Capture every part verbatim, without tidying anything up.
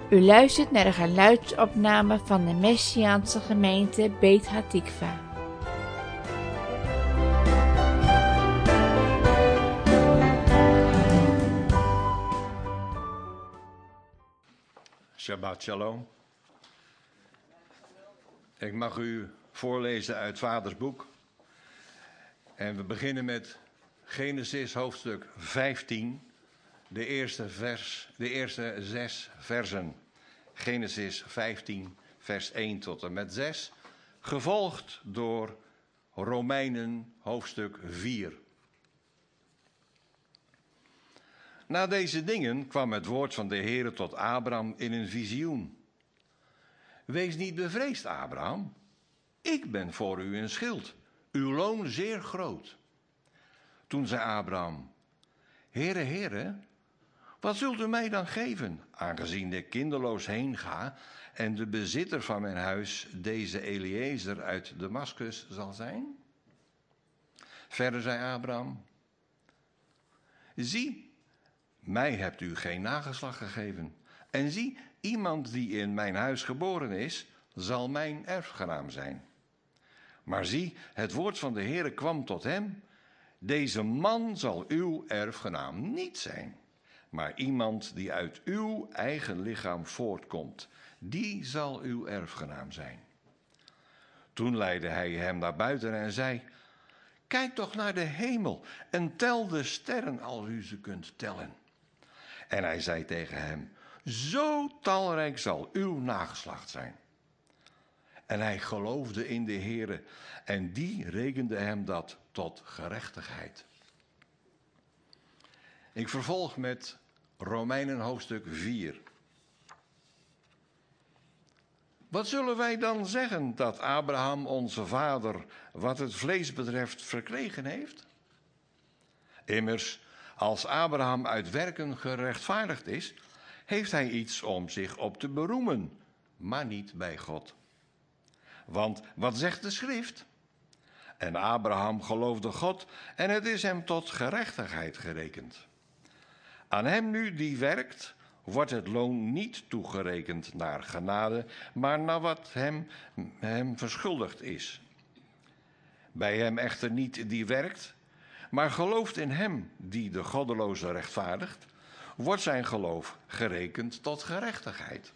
U luistert naar de geluidsopname van de Messiaanse gemeente Beit Hatikva. Shabbat shalom. Ik mag u voorlezen uit Vaders boek. En we beginnen met Genesis hoofdstuk vijftien, de eerste, vers, de eerste zes versen. Genesis vijftien, vers één tot en met zes, gevolgd door Romeinen hoofdstuk vier. Na deze dingen kwam het woord van de Heere tot Abraham in een visioen. Wees niet bevreesd, Abraham. Ik ben voor u een schild, uw loon zeer groot. Toen zei Abraham: Heere, Heere, wat zult u mij dan geven, aangezien ik kinderloos heen ga en de bezitter van mijn huis deze Eliezer uit Damaskus zal zijn? Verder zei Abraham: Zie, mij hebt u geen nageslacht gegeven. En zie, iemand die in mijn huis geboren is, zal mijn erfgenaam zijn. Maar zie, het woord van de Heere kwam tot hem: Deze man zal uw erfgenaam niet zijn, maar iemand die uit uw eigen lichaam voortkomt, die zal uw erfgenaam zijn. Toen leidde hij hem naar buiten en zei: Kijk toch naar de hemel en tel de sterren als u ze kunt tellen. En hij zei tegen hem: Zo talrijk zal uw nageslacht zijn. En hij geloofde in de Heere en die rekende hem dat tot gerechtigheid. Ik vervolg met Romeinen hoofdstuk vier. Wat zullen wij dan zeggen dat Abraham onze vader wat het vlees betreft verkregen heeft? Immers, als Abraham uit werken gerechtvaardigd is, heeft hij iets om zich op te beroemen, maar niet bij God. Want wat zegt de schrift? En Abraham geloofde God en het is hem tot gerechtigheid gerekend. Aan hem nu die werkt, wordt het loon niet toegerekend naar genade, maar naar wat hem, hem verschuldigd is. Bij hem echter niet die werkt, maar gelooft in hem die de goddeloze rechtvaardigt, wordt zijn geloof gerekend tot gerechtigheid.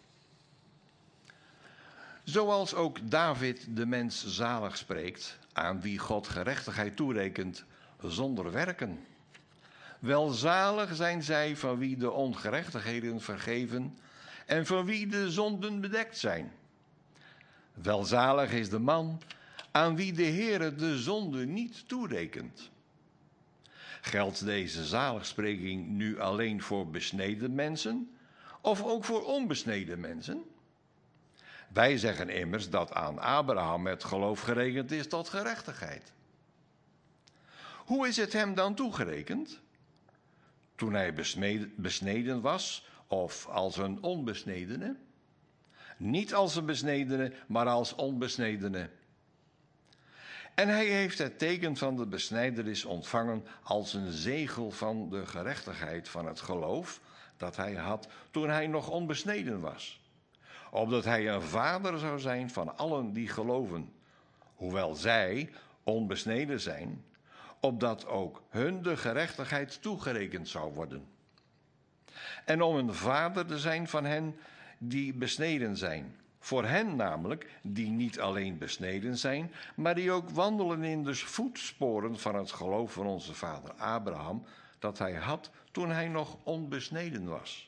Zoals ook David de mens zalig spreekt, aan wie God gerechtigheid toerekent zonder werken. Welzalig zijn zij van wie de ongerechtigheden vergeven en van wie de zonden bedekt zijn. Welzalig is de man aan wie de Heere de zonde niet toerekent. Geldt deze zaligspreking nu alleen voor besneden mensen of ook voor onbesneden mensen? Wij zeggen immers dat aan Abraham het geloof gerekend is tot gerechtigheid. Hoe is het hem dan toegerekend? Toen hij besneden, besneden was of als een onbesnedene? Niet als een besnedene, maar als onbesnedene. En hij heeft het teken van de besnijdenis ontvangen als een zegel van de gerechtigheid van het geloof dat hij had toen hij nog onbesneden was. Opdat hij een vader zou zijn van allen die geloven, hoewel zij onbesneden zijn, opdat ook hun de gerechtigheid toegerekend zou worden. En om een vader te zijn van hen die besneden zijn, voor hen namelijk die niet alleen besneden zijn, maar die ook wandelen in de voetsporen van het geloof van onze vader Abraham, dat hij had toen hij nog onbesneden was.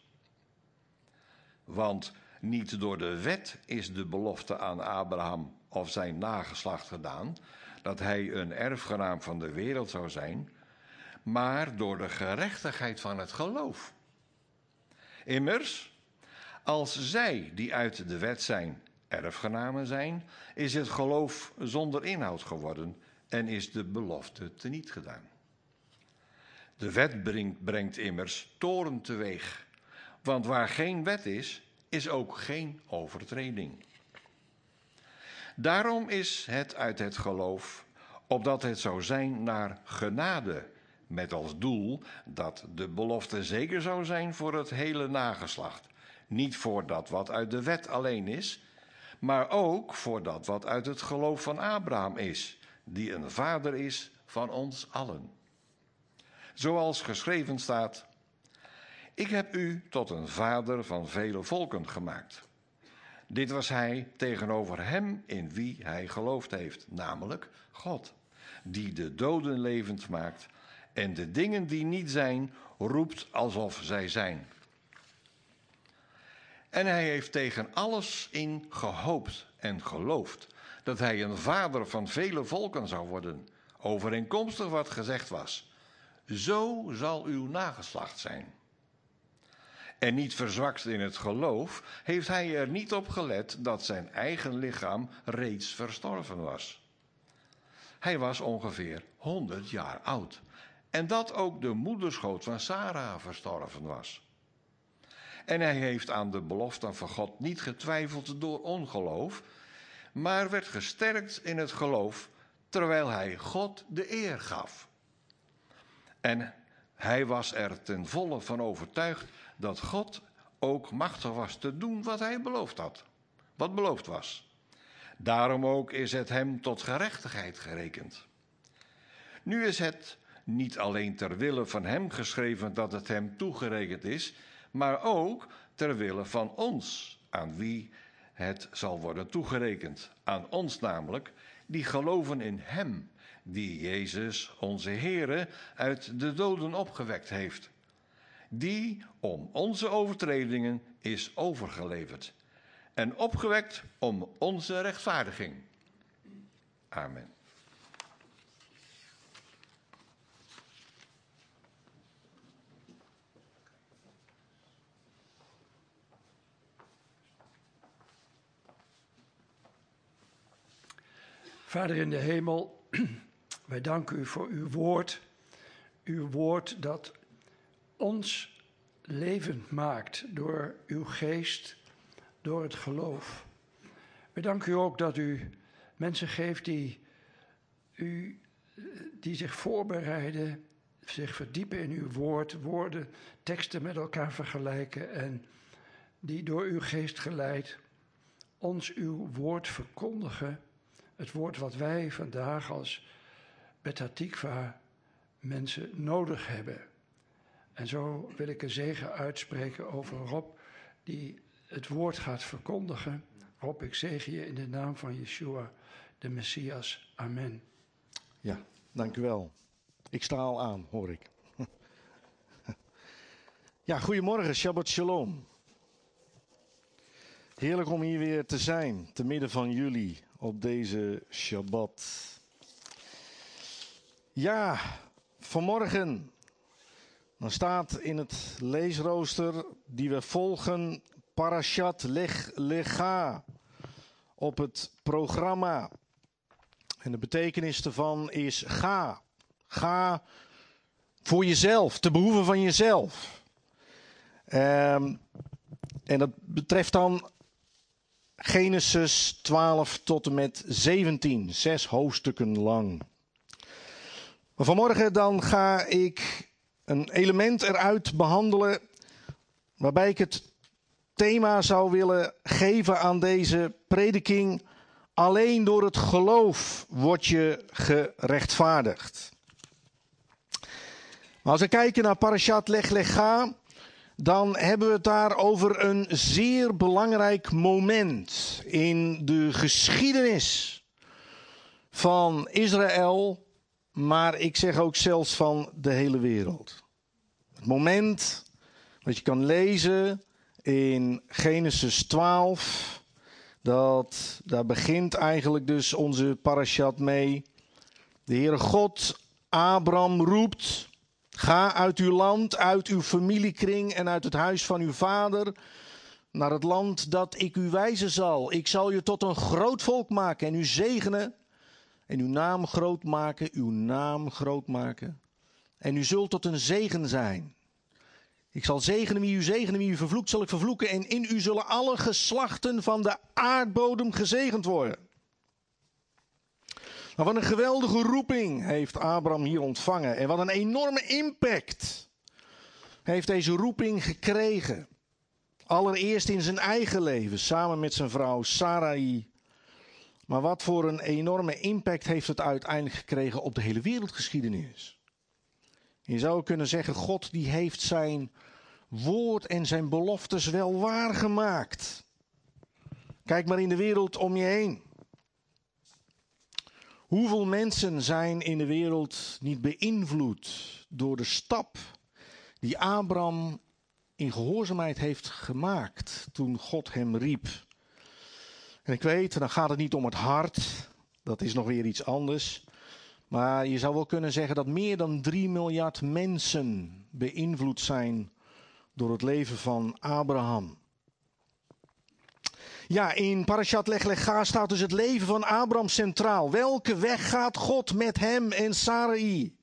Want niet door de wet is de belofte aan Abraham of zijn nageslacht gedaan, dat hij een erfgenaam van de wereld zou zijn, maar door de gerechtigheid van het geloof. Immers, als zij die uit de wet zijn erfgenamen zijn, is het geloof zonder inhoud geworden en is de belofte teniet gedaan. De wet brengt, brengt immers toorn teweeg, want waar geen wet is, is ook geen overtreding. Daarom is het uit het geloof, opdat het zou zijn naar genade, met als doel dat de belofte zeker zou zijn voor het hele nageslacht, Niet voor dat wat uit de wet alleen is, maar ook voor dat wat uit het geloof van Abraham is, die een vader is van ons allen. Zoals geschreven staat: ik heb u tot een vader van vele volken gemaakt. Dit was hij tegenover hem in wie hij geloofd heeft, namelijk God, die de doden levend maakt en de dingen die niet zijn, roept alsof zij zijn. En hij heeft tegen alles in gehoopt en geloofd dat hij een vader van vele volken zou worden, overeenkomstig wat gezegd was: zo zal uw nageslacht zijn. En niet verzwakt in het geloof, heeft hij er niet op gelet dat zijn eigen lichaam reeds verstorven was. Hij was ongeveer honderd jaar oud. En dat ook de moederschoot van Sara verstorven was. En hij heeft aan de belofte van God niet getwijfeld door ongeloof, maar werd gesterkt in het geloof, terwijl hij God de eer gaf. En hij was er ten volle van overtuigd dat God ook machtig was te doen wat hij beloofd had, wat beloofd was. Daarom ook is het hem tot gerechtigheid gerekend. Nu is het niet alleen ter wille van hem geschreven dat het hem toegerekend is, maar ook ter wille van ons, aan wie het zal worden toegerekend. Aan ons namelijk, die geloven in hem, die Jezus, onze Heere, uit de doden opgewekt heeft. Die om onze overtredingen is overgeleverd en opgewekt om onze rechtvaardiging. Amen. Vader in de hemel, wij danken u voor uw woord. Uw woord dat ons levend maakt door uw geest, door het geloof. We danken u ook dat u mensen geeft die, u, die zich voorbereiden, zich verdiepen in uw woord, woorden, teksten met elkaar vergelijken en die door uw geest geleid ons uw woord verkondigen. Het woord wat wij vandaag als Bet Hatikva mensen nodig hebben. En zo wil ik een zegen uitspreken over Rob, die het woord gaat verkondigen. Rob, ik zegen je in de naam van Yeshua, de Messias. Amen. Ja, dank u wel. Ik sta al aan, hoor ik. Ja, goedemorgen, Shabbat Shalom. Heerlijk om hier weer te zijn, te midden van jullie op deze Shabbat. Ja, vanmorgen, dan staat in het leesrooster die we volgen, Parashat Lech Lecha, op het programma. En de betekenis ervan is ga. Ga voor jezelf, te behoeve van jezelf. Um, en dat betreft dan Genesis twaalf tot en met zeventien, zes hoofdstukken lang. Maar vanmorgen dan ga ik een element eruit behandelen waarbij ik het thema zou willen geven aan deze prediking. Alleen door het geloof word je gerechtvaardigd. Maar als we kijken naar Parashat Lech Lecha, dan hebben we het daar over een zeer belangrijk moment in de geschiedenis van Israël, maar ik zeg ook zelfs van de hele wereld. Het moment wat je kan lezen in Genesis twaalf, dat, daar begint eigenlijk dus onze parashat mee. De Heere God Abraham roept: ga uit uw land, uit uw familiekring en uit het huis van uw vader naar het land dat ik u wijzen zal. Ik zal je tot een groot volk maken en u zegenen en uw naam groot maken, uw naam groot maken. En u zult tot een zegen zijn. Ik zal zegenen wie u zegenen, wie u vervloekt zal ik vervloeken. En in u zullen alle geslachten van de aardbodem gezegend worden. Nou, wat een geweldige roeping heeft Abraham hier ontvangen. En wat een enorme impact heeft deze roeping gekregen. Allereerst in zijn eigen leven, samen met zijn vrouw Sarai. Maar wat voor een enorme impact heeft het uiteindelijk gekregen op de hele wereldgeschiedenis? Je zou kunnen zeggen, God die heeft zijn woord en zijn beloftes wel waargemaakt. Kijk maar in de wereld om je heen. Hoeveel mensen zijn in de wereld niet beïnvloed door de stap die Abraham in gehoorzaamheid heeft gemaakt toen God hem riep? En ik weet, dan gaat het niet om het hart, dat is nog weer iets anders. Maar je zou wel kunnen zeggen dat meer dan drie miljard mensen beïnvloed zijn door het leven van Abraham. Ja, in Parashat Lech Lecha staat dus het leven van Abraham centraal. Welke weg gaat God met hem en Sarai?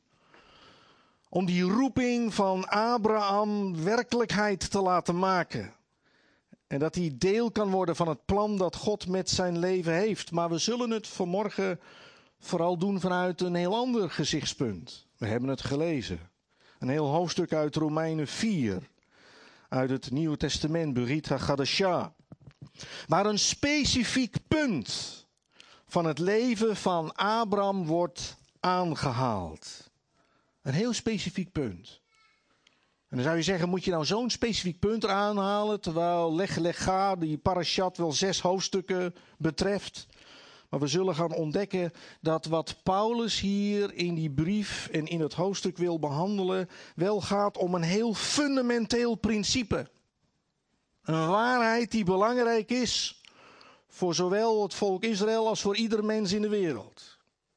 Om die roeping van Abraham werkelijkheid te laten maken. En dat hij deel kan worden van het plan dat God met zijn leven heeft. Maar we zullen het vanmorgen vooral doen vanuit een heel ander gezichtspunt. We hebben het gelezen. Een heel hoofdstuk uit Romeinen vier. Uit het Nieuwe Testament, Berit HaChadashah. Waar een specifiek punt van het leven van Abraham wordt aangehaald. Een heel specifiek punt. En dan zou je zeggen, moet je nou zo'n specifiek punt aanhalen, terwijl Lech Lecha, die parashat, wel zes hoofdstukken betreft. Maar we zullen gaan ontdekken dat wat Paulus hier in die brief en in het hoofdstuk wil behandelen, wel gaat om een heel fundamenteel principe. Een waarheid die belangrijk is voor zowel het volk Israël als voor ieder mens in de wereld.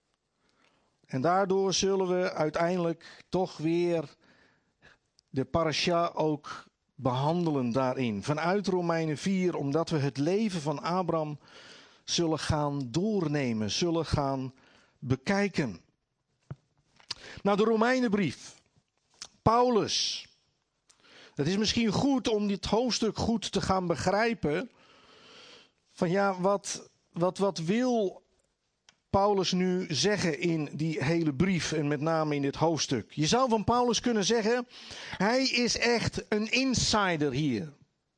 En daardoor zullen we uiteindelijk toch weer de parasha ook behandelen daarin. Vanuit Romeinen vier, omdat we het leven van Abraham zullen gaan doornemen, zullen gaan bekijken. Nou, de Romeinenbrief. Paulus. Het is misschien goed om dit hoofdstuk goed te gaan begrijpen. Van ja, wat, wat, wat wil Paulus nu zeggen in die hele brief en met name in dit hoofdstuk? Je zou van Paulus kunnen zeggen, hij is echt een insider hier.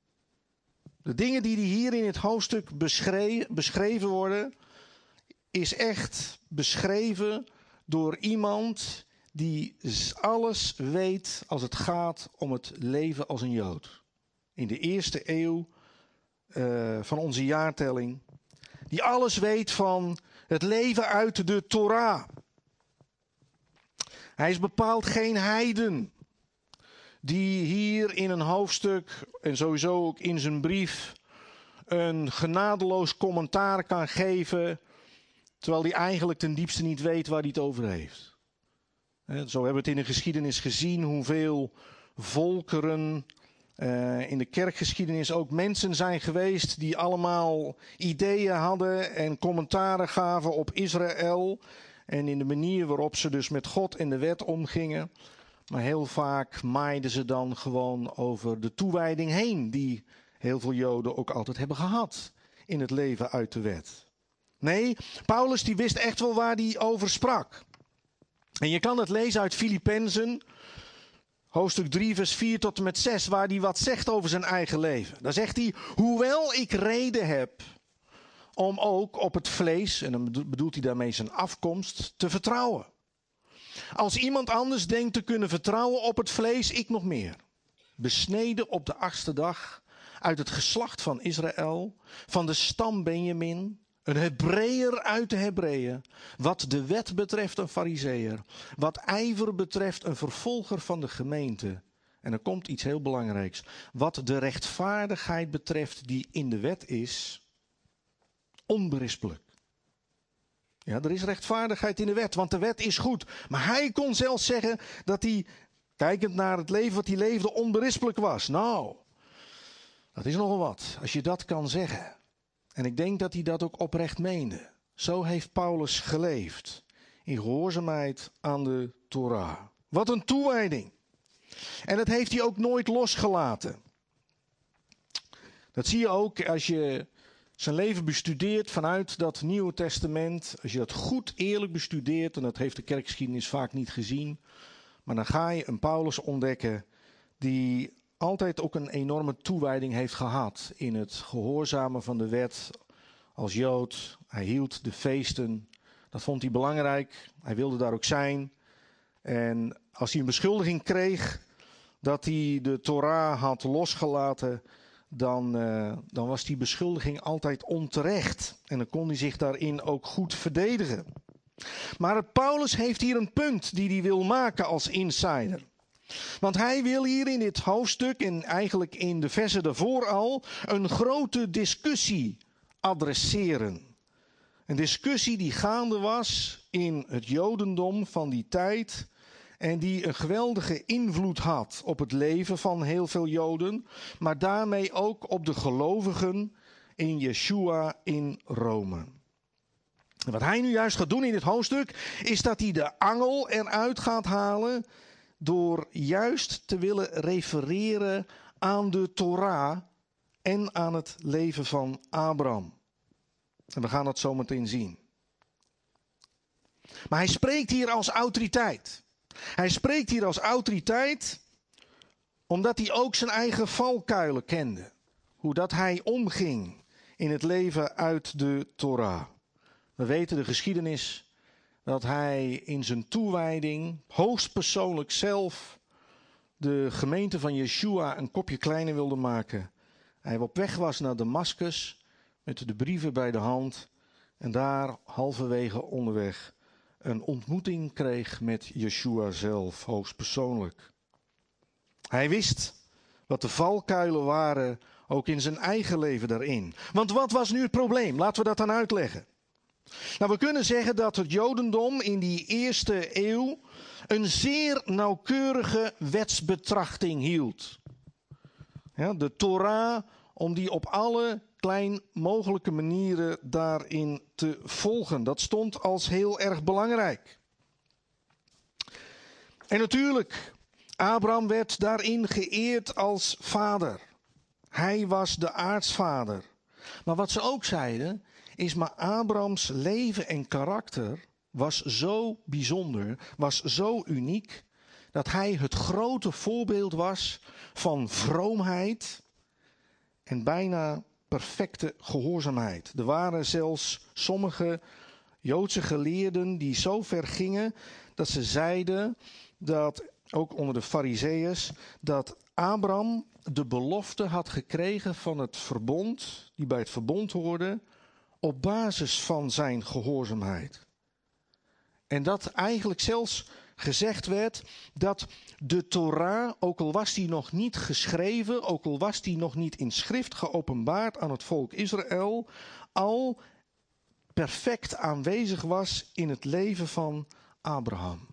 De dingen die hier in het hoofdstuk beschreven, beschreven worden, is echt beschreven door iemand die alles weet als het gaat om het leven als een Jood. In de eerste eeuw uh, van onze jaartelling. Die alles weet van het leven uit de Torah. Hij is bepaald geen heiden. Die hier in een hoofdstuk en sowieso ook in zijn brief een genadeloos commentaar kan geven. Terwijl hij eigenlijk ten diepste niet weet waar hij het over heeft. Zo hebben we het in de geschiedenis gezien hoeveel volkeren uh, in de kerkgeschiedenis ook mensen zijn geweest die allemaal ideeën hadden en commentaren gaven op Israël. En in de manier waarop ze dus met God en de wet omgingen. Maar heel vaak maaiden ze dan gewoon over de toewijding heen die heel veel Joden ook altijd hebben gehad in het leven uit de wet. Nee, Paulus die wist echt wel waar hij over sprak. En je kan het lezen uit Filippenzen, hoofdstuk drie, vers vier tot en met zes, waar hij wat zegt over zijn eigen leven. Daar zegt hij, hoewel ik reden heb om ook op het vlees, en dan bedoelt hij daarmee zijn afkomst, te vertrouwen. Als iemand anders denkt te kunnen vertrouwen op het vlees, ik nog meer. Besneden op de achtste dag, uit het geslacht van Israël, van de stam Benjamin, een Hebreeër uit de Hebreeën, wat de wet betreft een Farizeeër, wat ijver betreft een vervolger van de gemeente. En er komt iets heel belangrijks. Wat de rechtvaardigheid betreft die in de wet is, onberispelijk. Ja, er is rechtvaardigheid in de wet, want de wet is goed. Maar hij kon zelfs zeggen dat hij, kijkend naar het leven wat hij leefde, onberispelijk was. Nou, dat is nogal wat, als je dat kan zeggen. En ik denk dat hij dat ook oprecht meende. Zo heeft Paulus geleefd, in gehoorzaamheid aan de Torah. Wat een toewijding. En dat heeft hij ook nooit losgelaten. Dat zie je ook als je zijn leven bestudeert vanuit dat Nieuwe Testament. Als je dat goed eerlijk bestudeert, en dat heeft de kerkgeschiedenis vaak niet gezien. Maar dan ga je een Paulus ontdekken die altijd ook een enorme toewijding heeft gehad in het gehoorzamen van de wet als Jood. Hij hield de feesten, dat vond hij belangrijk. Hij wilde daar ook zijn. En als hij een beschuldiging kreeg dat hij de Torah had losgelaten, dan, uh, dan was die beschuldiging altijd onterecht. En dan kon hij zich daarin ook goed verdedigen. Maar Paulus heeft hier een punt die hij wil maken als insider. Want hij wil hier in dit hoofdstuk en eigenlijk in de versen daarvoor al een grote discussie adresseren. Een discussie die gaande was in het Jodendom van die tijd en die een geweldige invloed had op het leven van heel veel Joden, maar daarmee ook op de gelovigen in Yeshua in Rome. En wat hij nu juist gaat doen in dit hoofdstuk is dat hij de angel eruit gaat halen door juist te willen refereren aan de Torah en aan het leven van Abraham. En we gaan dat zo meteen zien. Maar hij spreekt hier als autoriteit. Hij spreekt hier als autoriteit omdat hij ook zijn eigen valkuilen kende. Hoe dat hij omging in het leven uit de Torah. We weten de geschiedenis dat hij in zijn toewijding hoogstpersoonlijk zelf de gemeente van Yeshua een kopje kleiner wilde maken. Hij op weg was naar Damascus met de brieven bij de hand en daar halverwege onderweg een ontmoeting kreeg met Yeshua zelf, hoogstpersoonlijk. Hij wist wat de valkuilen waren, ook in zijn eigen leven daarin. Want wat was nu het probleem? Laten we dat dan uitleggen. Nou, we kunnen zeggen dat het Jodendom in die eerste eeuw een zeer nauwkeurige wetsbetrachting hield. Ja, de Torah, om die op alle klein mogelijke manieren daarin te volgen. Dat stond als heel erg belangrijk. En natuurlijk, Abraham werd daarin geëerd als vader. Hij was de aartsvader. Maar wat ze ook zeiden, is maar Abrahams leven en karakter was zo bijzonder, was zo uniek, dat hij het grote voorbeeld was van vroomheid en bijna perfecte gehoorzaamheid. Er waren zelfs sommige Joodse geleerden die zo ver gingen dat ze zeiden dat, ook onder de Farizeeërs, dat Abraham de belofte had gekregen van het verbond, die bij het verbond hoorde, op basis van zijn gehoorzaamheid. En dat eigenlijk zelfs gezegd werd dat de Torah, ook al was die nog niet geschreven, ook al was die nog niet in schrift geopenbaard aan het volk Israël, al perfect aanwezig was in het leven van Abraham.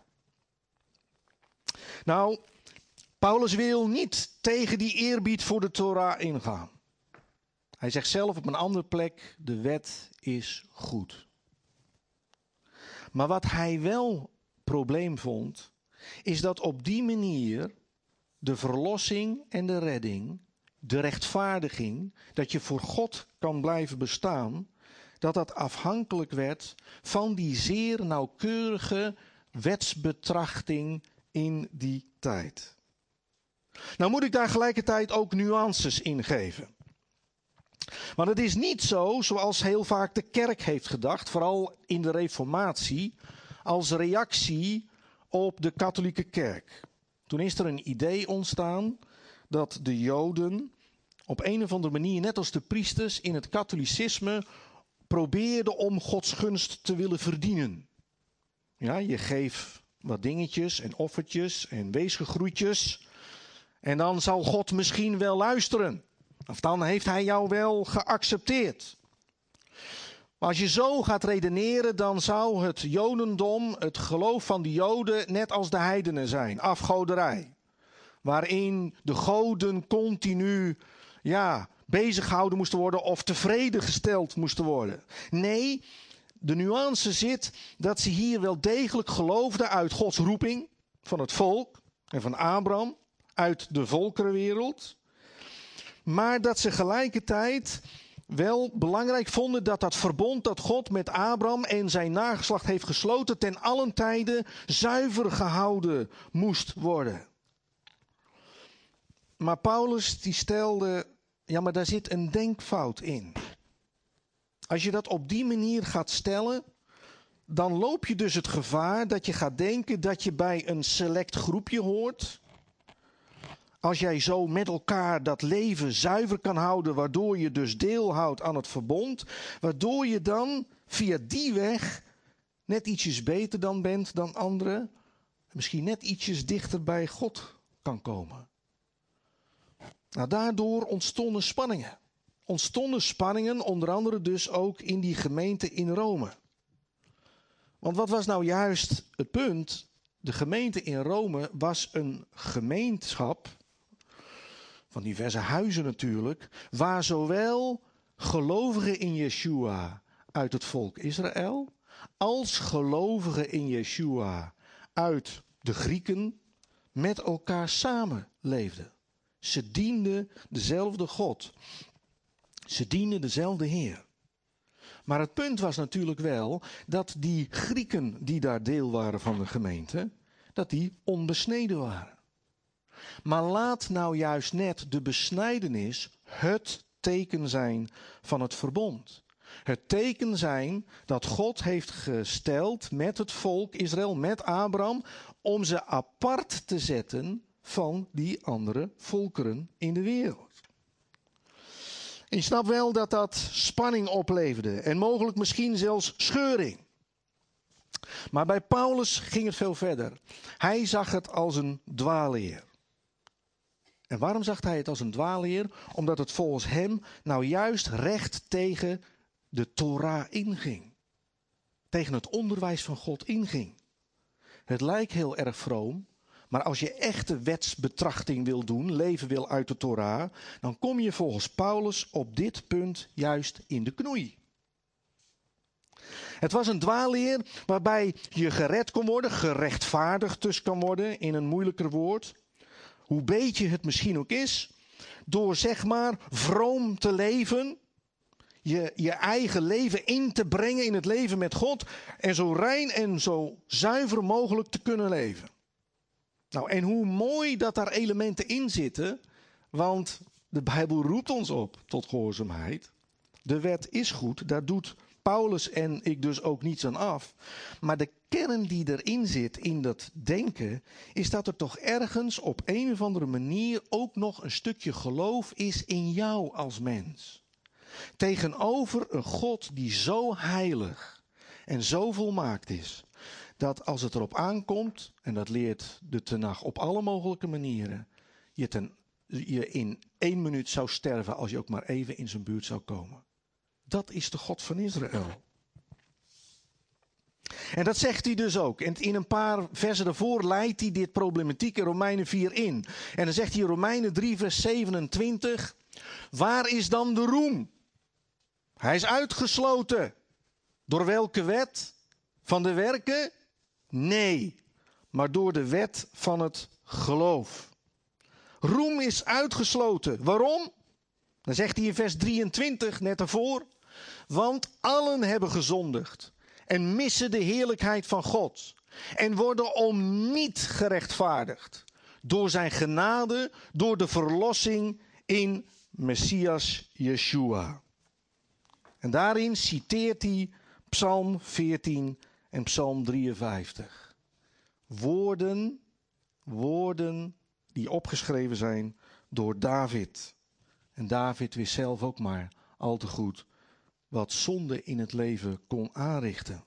Nou, Paulus wil niet tegen die eerbied voor de Torah ingaan. Hij zegt zelf op een andere plek, de wet is goed. Maar wat hij wel probleem vond, is dat op die manier de verlossing en de redding, de rechtvaardiging, dat je voor God kan blijven bestaan, dat dat afhankelijk werd van die zeer nauwkeurige wetsbetrachting in die tijd. Nou moet ik daar gelijkertijd ook nuances in geven. Want het is niet zo zoals heel vaak de kerk heeft gedacht, vooral in de Reformatie, als reactie op de katholieke kerk. Toen is er een idee ontstaan dat de Joden op een of andere manier, net als de priesters in het katholicisme, probeerden om Gods gunst te willen verdienen. Ja, je geeft wat dingetjes en offertjes en weesgegroetjes en dan zal God misschien wel luisteren. Of dan heeft hij jou wel geaccepteerd. Maar als je zo gaat redeneren, dan zou het Jodendom, het geloof van de Joden, net als de heidenen zijn. Afgoderij. Waarin de goden continu ja, bezig gehouden moesten worden of tevreden gesteld moesten worden. Nee, de nuance zit dat ze hier wel degelijk geloofden uit Gods roeping van het volk en van Abraham, uit de volkerenwereld. Maar dat ze gelijkertijd wel belangrijk vonden dat dat verbond dat God met Abraham en zijn nageslacht heeft gesloten ten allen tijde zuiver gehouden moest worden. Maar Paulus die stelde, ja, maar daar zit een denkfout in. Als je dat op die manier gaat stellen, dan loop je dus het gevaar dat je gaat denken dat je bij een select groepje hoort. Als jij zo met elkaar dat leven zuiver kan houden, waardoor je dus deel houdt aan het verbond, waardoor je dan via die weg net ietsjes beter dan bent dan anderen, misschien net ietsjes dichter bij God kan komen. Nou, daardoor ontstonden spanningen. Ontstonden spanningen, onder andere dus ook in die gemeente in Rome. Want wat was nou juist het punt? De gemeente in Rome was een gemeenschap, van diverse huizen natuurlijk, waar zowel gelovigen in Yeshua uit het volk Israël, als gelovigen in Yeshua uit de Grieken met elkaar samenleefden. Ze dienden dezelfde God. Ze dienden dezelfde Heer. Maar het punt was natuurlijk wel dat die Grieken die daar deel waren van de gemeente, dat die onbesneden waren. Maar laat nou juist net de besnijdenis het teken zijn van het verbond. Het teken zijn dat God heeft gesteld met het volk Israël, met Abraham, om ze apart te zetten van die andere volkeren in de wereld. En je snapt wel dat dat spanning opleverde en mogelijk misschien zelfs scheuring. Maar bij Paulus ging het veel verder. Hij zag het als een dwaalleer. En waarom zag hij het als een dwaalleer? Omdat het volgens hem nou juist recht tegen de Torah inging. Tegen het onderwijs van God inging. Het lijkt heel erg vroom. Maar als je echte wetsbetrachting wil doen, leven wil uit de Torah, dan kom je volgens Paulus op dit punt juist in de knoei. Het was een dwaalleer waarbij je gered kon worden, gerechtvaardigd dus kan worden in een moeilijker woord. Hoe beetje het misschien ook is, door zeg maar vroom te leven, je, je eigen leven in te brengen in het leven met God en zo rein en zo zuiver mogelijk te kunnen leven. Nou, en hoe mooi dat daar elementen in zitten, want de Bijbel roept ons op tot gehoorzaamheid. De wet is goed, daar doet Paulus en ik dus ook niets aan af. Maar de kern die erin zit in dat denken, is dat er toch ergens op een of andere manier ook nog een stukje geloof is in jou als mens. Tegenover een God die zo heilig en zo volmaakt is, dat als het erop aankomt, en dat leert de Tenach op alle mogelijke manieren, je, ten, je in één minuut zou sterven als je ook maar even in zijn buurt zou komen. Dat is de God van Israël. En dat zegt hij dus ook. En in een paar versen daarvoor leidt hij dit problematiek in Romeinen vier in. En dan zegt hij in Romeinen drie vers zevenentwintig, waar is dan de roem? Hij is uitgesloten. Door welke wet? Van de werken? Nee, maar door de wet van het geloof. Roem is uitgesloten. Waarom? Dan zegt hij in vers drieëntwintig, net daarvoor. Want allen hebben gezondigd en missen de heerlijkheid van God. En worden om niet gerechtvaardigd. Door zijn genade, door de verlossing in Messias Yeshua. En daarin citeert hij Psalm veertien en Psalm drieënvijftig. Woorden, woorden die opgeschreven zijn door David. En David wist zelf ook maar al te goed wat zonde in het leven kon aanrichten.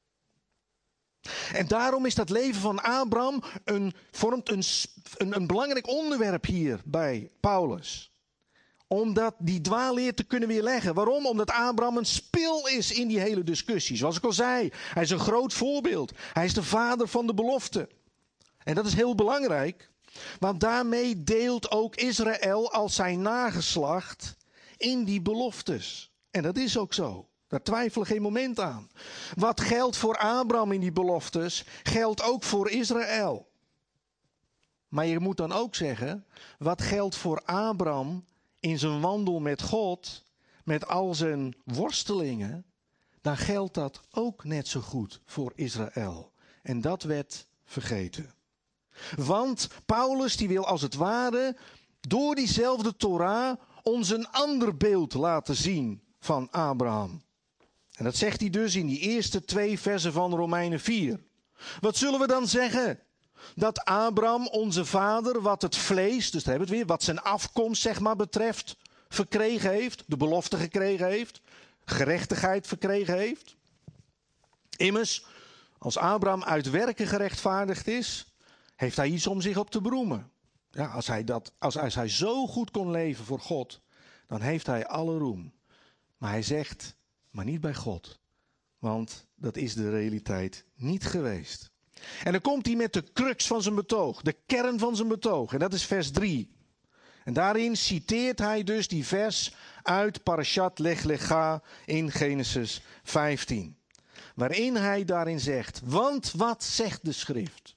En daarom is dat leven van Abraham een, vormt een, een, een belangrijk onderwerp hier bij Paulus. Om dat, die dwaalleer te kunnen weerleggen. Waarom? Omdat Abraham een spil is in die hele discussie. Zoals ik al zei, hij is een groot voorbeeld. Hij is de vader van de belofte. En dat is heel belangrijk. Want daarmee deelt ook Israël als zijn nageslacht in die beloftes. En dat is ook zo. Daar twijfel ik geen moment aan. Wat geldt voor Abraham in die beloftes, geldt ook voor Israël. Maar je moet dan ook zeggen, wat geldt voor Abraham in zijn wandel met God, met al zijn worstelingen, dan geldt dat ook net zo goed voor Israël. En dat werd vergeten. Want Paulus die wil als het ware door diezelfde Torah ons een ander beeld laten zien van Abraham. En dat zegt hij dus in die eerste twee versen van Romeinen vier. Wat zullen we dan zeggen? Dat Abraham, onze vader, wat het vlees, dus daar hebben we het weer, wat zijn afkomst zeg maar betreft, verkregen heeft, de belofte gekregen heeft, gerechtigheid verkregen heeft. Immers, als Abraham uit werken gerechtvaardigd is, heeft hij iets om zich op te beroemen. Ja, als hij, dat, als, als hij zo goed kon leven voor God, dan heeft hij alle roem. Maar hij zegt, maar niet bij God. Want dat is de realiteit niet geweest. En dan komt hij met de crux van zijn betoog, de kern van zijn betoog. En dat is vers drie. En daarin citeert hij dus die vers uit Parashat Lech Lecha in Genesis vijftien. Waarin hij daarin zegt, want wat zegt de schrift?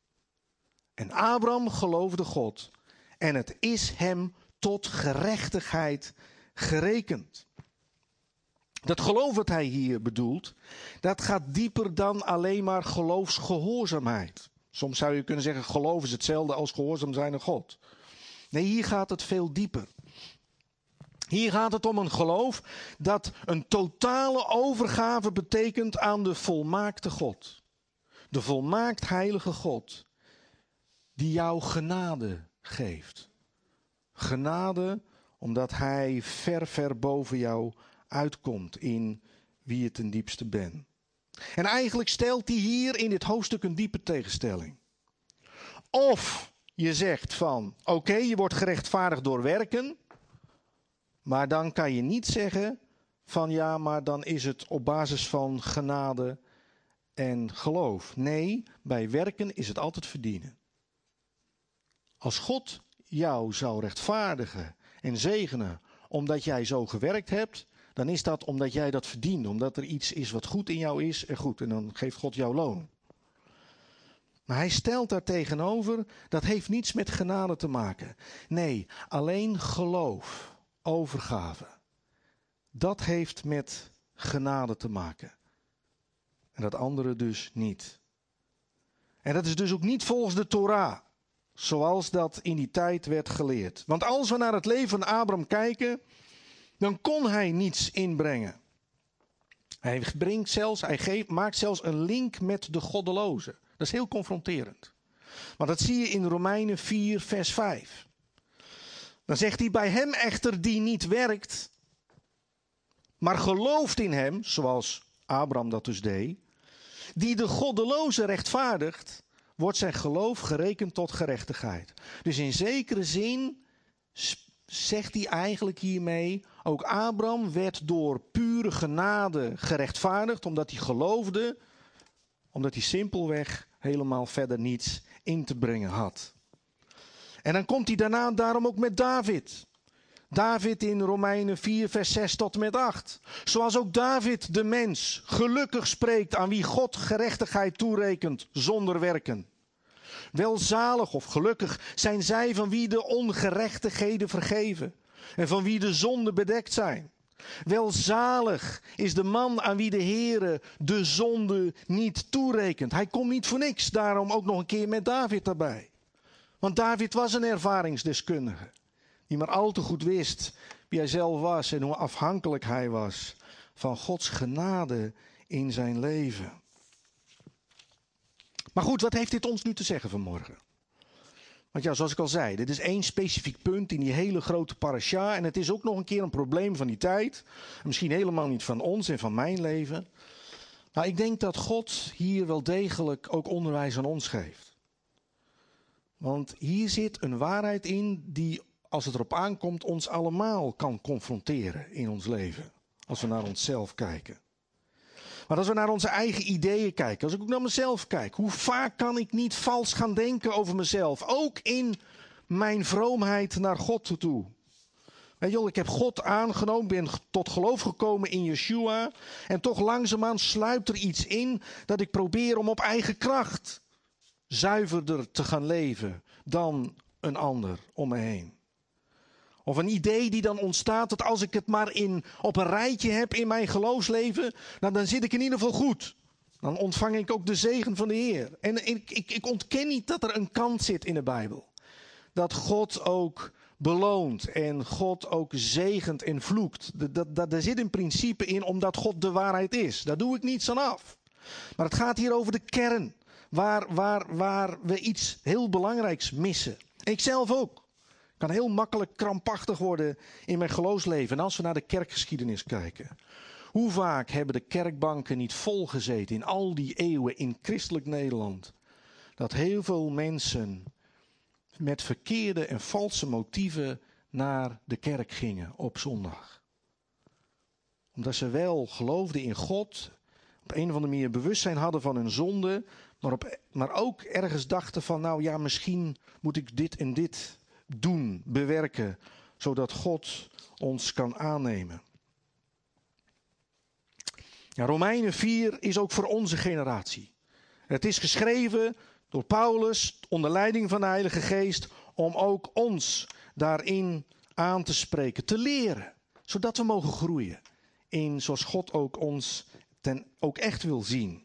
En Abraham geloofde God en het is hem tot gerechtigheid gerekend. Dat geloof wat hij hier bedoelt, dat gaat dieper dan alleen maar geloofsgehoorzaamheid. Soms zou je kunnen zeggen, geloof is hetzelfde als gehoorzaam zijn aan God. Nee, hier gaat het veel dieper. Hier gaat het om een geloof dat een totale overgave betekent aan de volmaakte God. De volmaakt heilige God, die jou genade geeft. Genade omdat hij ver, ver boven jou uitkomt in wie je ten diepste bent. En eigenlijk stelt hij hier in dit hoofdstuk een diepe tegenstelling. Of je zegt van, oké, okay, je wordt gerechtvaardigd door werken, maar dan kan je niet zeggen van ja, maar dan is het op basis van genade en geloof. Nee, bij werken is het altijd verdienen. Als God jou zou rechtvaardigen en zegenen omdat jij zo gewerkt hebt, dan is dat omdat jij dat verdient. Omdat er iets is wat goed in jou is en goed. En dan geeft God jou loon. Maar hij stelt daar tegenover, dat heeft niets met genade te maken. Nee, alleen geloof, overgave. Dat heeft met genade te maken. En dat andere dus niet. En dat is dus ook niet volgens de Torah. Zoals dat in die tijd werd geleerd. Want als we naar het leven van Abraham kijken, dan kon hij niets inbrengen. Hij brengt zelfs, hij geeft, maakt zelfs een link met de goddelozen. Dat is heel confronterend. Want dat zie je in Romeinen vier vers vijf. Dan zegt hij, bij hem echter die niet werkt, maar gelooft in hem, zoals Abraham dat dus deed, die de goddeloze rechtvaardigt, wordt zijn geloof gerekend tot gerechtigheid. Dus in zekere zin zegt hij eigenlijk hiermee, ook Abraham werd door pure genade gerechtvaardigd, omdat hij geloofde, omdat hij simpelweg helemaal verder niets in te brengen had. En dan komt hij daarna daarom ook met David. David in Romeinen vier vers zes tot en met acht. Zoals ook David de mens gelukkig spreekt aan wie God gerechtigheid toerekent zonder werken. Welzalig of gelukkig zijn zij van wie de ongerechtigheden vergeven en van wie de zonden bedekt zijn. Welzalig is de man aan wie de Heere de zonde niet toerekent. Hij komt niet voor niks, daarom ook nog een keer met David daarbij. Want David was een ervaringsdeskundige, die maar al te goed wist wie hij zelf was en hoe afhankelijk hij was van Gods genade in zijn leven. Maar goed, wat heeft dit ons nu te zeggen vanmorgen? Want ja, zoals ik al zei, dit is één specifiek punt in die hele grote parasha. En het is ook nog een keer een probleem van die tijd. Misschien helemaal niet van ons en van mijn leven. Maar ik denk dat God hier wel degelijk ook onderwijs aan ons geeft. Want hier zit een waarheid in die, als het erop aankomt, ons allemaal kan confronteren in ons leven. Als we naar onszelf kijken. Maar als we naar onze eigen ideeën kijken, als ik ook naar mezelf kijk, hoe vaak kan ik niet vals gaan denken over mezelf? Ook in mijn vroomheid naar God toe. Weet je wel, ik heb God aangenomen, ben tot geloof gekomen in Yeshua. En toch langzaamaan sluipt er iets in dat ik probeer om op eigen kracht zuiverder te gaan leven dan een ander om me heen. Of een idee die dan ontstaat dat als ik het maar in, op een rijtje heb in mijn geloofsleven, nou dan zit ik in ieder geval goed. Dan ontvang ik ook de zegen van de Heer. En ik, ik, ik ontken niet dat er een kant zit in de Bijbel. Dat God ook beloont en God ook zegent en vloekt. Dat, dat, daar zit een principe in omdat God de waarheid is. Daar doe ik niets aan af. Maar het gaat hier over de kern. Waar, waar, waar we iets heel belangrijks missen. En ik zelf ook. Ik kan heel makkelijk krampachtig worden in mijn geloofsleven. En als we naar de kerkgeschiedenis kijken. Hoe vaak hebben de kerkbanken niet volgezeten in al die eeuwen in christelijk Nederland. Dat heel veel mensen met verkeerde en valse motieven naar de kerk gingen op zondag. Omdat ze wel geloofden in God, op een of andere manier bewustzijn hadden van hun zonde, maar, op, maar ook ergens dachten van, nou ja, misschien moet ik dit en dit doen, bewerken, zodat God ons kan aannemen. Ja, Romeinen vier is ook voor onze generatie. Het is geschreven door Paulus onder leiding van de Heilige Geest om ook ons daarin aan te spreken, te leren, zodat we mogen groeien in zoals God ook ons ten, ook echt wil zien.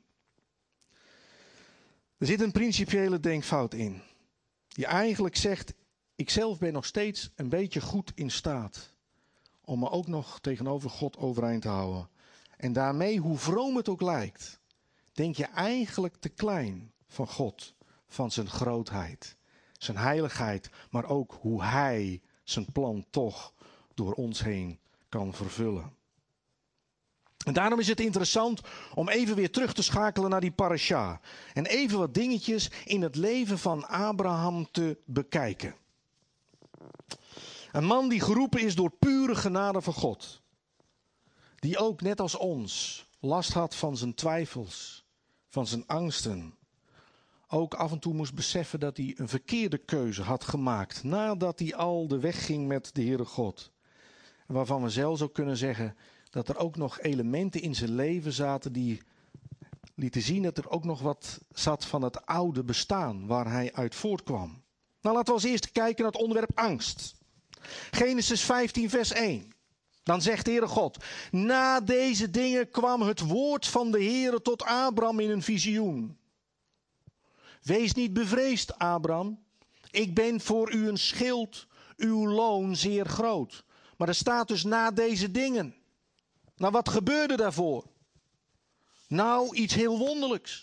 Er zit een principiële denkfout in, die eigenlijk zegt, ik zelf ben nog steeds een beetje goed in staat om me ook nog tegenover God overeind te houden. En daarmee, hoe vroom het ook lijkt, denk je eigenlijk te klein van God, van zijn grootheid, zijn heiligheid, maar ook hoe hij zijn plan toch door ons heen kan vervullen. En daarom is het interessant om even weer terug te schakelen naar die parasha. En even wat dingetjes in het leven van Abraham te bekijken. Een man die geroepen is door pure genade van God. Die ook net als ons last had van zijn twijfels, van zijn angsten. Ook af en toe moest beseffen dat hij een verkeerde keuze had gemaakt. Nadat hij al de weg ging met de Heere God. En waarvan we zelfs ook kunnen zeggen dat er ook nog elementen in zijn leven zaten die lieten zien dat er ook nog wat zat van het oude bestaan waar hij uit voortkwam. Nou, laten we als eerste kijken naar het onderwerp angst. Genesis vijftien vers één. Dan zegt de Heere God, na deze dingen kwam het woord van de Heere tot Abram in een visioen. Wees niet bevreesd, Abram. Ik ben voor u een schild, uw loon zeer groot. Maar er staat dus na deze dingen. Nou, wat gebeurde daarvoor? Nou, iets heel wonderlijks.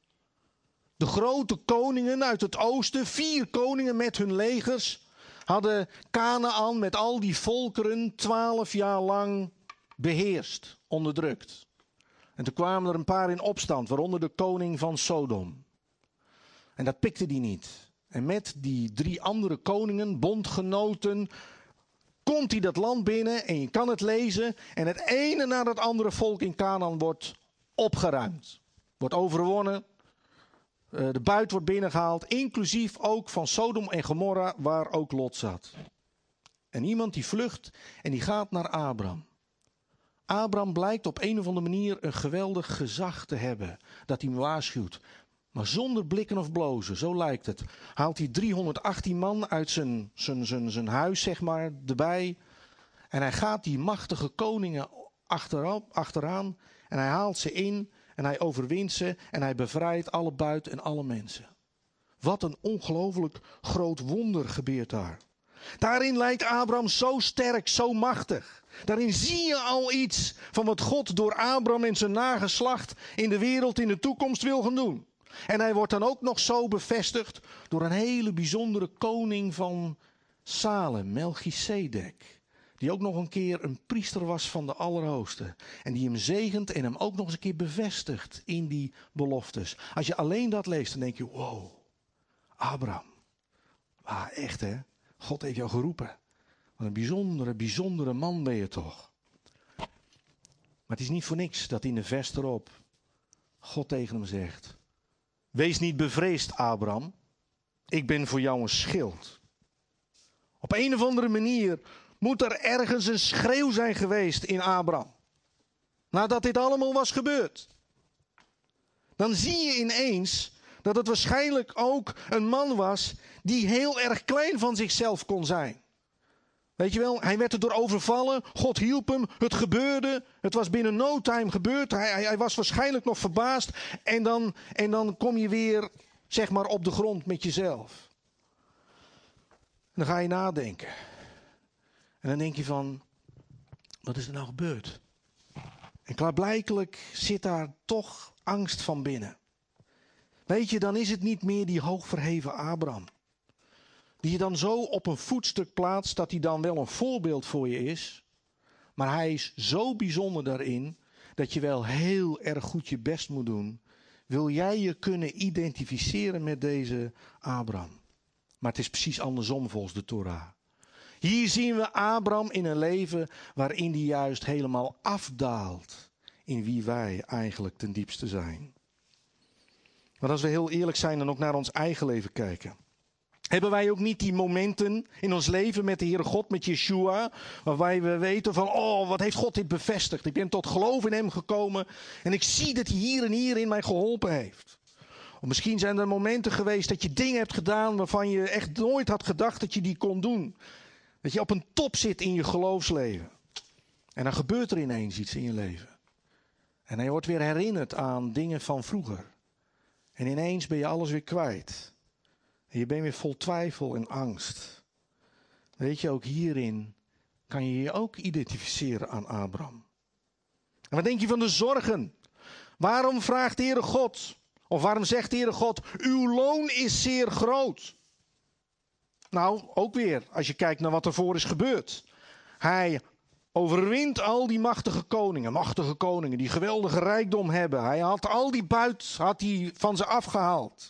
De grote koningen uit het oosten, vier koningen met hun legers, hadden Kanaan met al die volkeren twaalf jaar lang beheerst, onderdrukt. En toen kwamen er een paar in opstand, waaronder de koning van Sodom. En dat pikte die niet. En met die drie andere koningen, bondgenoten, komt hij dat land binnen en je kan het lezen. En het ene na het andere volk in Kanaan wordt opgeruimd. Wordt overwonnen. De buit wordt binnengehaald, inclusief ook van Sodom en Gomorra, waar ook Lot zat. En iemand die vlucht en die gaat naar Abram. Abram blijkt op een of andere manier een geweldig gezag te hebben, dat hij hem waarschuwt. Maar zonder blikken of blozen, zo lijkt het. Haalt hij driehonderdachttien man uit zijn, zijn, zijn, zijn huis, zeg maar, erbij. En hij gaat die machtige koningen achterop, achteraan en hij haalt ze in. En hij overwint ze en hij bevrijdt alle buit en alle mensen. Wat een ongelooflijk groot wonder gebeurt daar. Daarin lijkt Abraham zo sterk, zo machtig. Daarin zie je al iets van wat God door Abraham en zijn nageslacht in de wereld in de toekomst wil gaan doen. En hij wordt dan ook nog zo bevestigd door een hele bijzondere koning van Salem, Melchizedek. Die ook nog een keer een priester was van de Allerhoogste. En die hem zegent en hem ook nog eens een keer bevestigt in die beloftes. Als je alleen dat leest, dan denk je, wow, Abraham. Ah, echt hè, God heeft jou geroepen. Wat een bijzondere, bijzondere man ben je toch. Maar het is niet voor niks dat in de vers erop God tegen hem zegt, wees niet bevreesd, Abraham. Ik ben voor jou een schild. Op een of andere manier moet er ergens een schreeuw zijn geweest in Abraham. Nadat dit allemaal was gebeurd. Dan zie je ineens dat het waarschijnlijk ook een man was die heel erg klein van zichzelf kon zijn. Weet je wel, hij werd erdoor overvallen, God hielp hem, het gebeurde, het was binnen no time gebeurd, hij, hij, hij was waarschijnlijk nog verbaasd en dan, en dan kom je weer, zeg maar, op de grond met jezelf. En dan ga je nadenken. En dan denk je van, wat is er nou gebeurd? En klaarblijkelijk zit daar toch angst van binnen. Weet je, dan is het niet meer die hoogverheven Abraham. Die je dan zo op een voetstuk plaatst dat hij dan wel een voorbeeld voor je is. Maar hij is zo bijzonder daarin dat je wel heel erg goed je best moet doen. Wil jij je kunnen identificeren met deze Abraham? Maar het is precies andersom volgens de Torah. Hier zien we Abraham in een leven waarin hij juist helemaal afdaalt in wie wij eigenlijk ten diepste zijn. Maar als we heel eerlijk zijn en ook naar ons eigen leven kijken. Hebben wij ook niet die momenten in ons leven met de Heere God, met Yeshua, waarbij we weten van, oh, wat heeft God dit bevestigd? Ik ben tot geloof in hem gekomen en ik zie dat hij hier en hier in mij geholpen heeft. Of misschien zijn er momenten geweest dat je dingen hebt gedaan waarvan je echt nooit had gedacht dat je die kon doen. Dat je op een top zit in je geloofsleven. En dan gebeurt er ineens iets in je leven. En je wordt weer herinnerd aan dingen van vroeger. En ineens ben je alles weer kwijt. En je bent weer vol twijfel en angst. Weet je, ook hierin kan je je ook identificeren aan Abraham. En wat denk je van de zorgen? Waarom vraagt de Heere God, of waarom zegt de Heere God, uw loon is zeer groot? Nou, ook weer, als je kijkt naar wat ervoor is gebeurd. Hij overwint al die machtige koningen, machtige koningen die geweldige rijkdom hebben. Hij had al die buit had hij van ze afgehaald.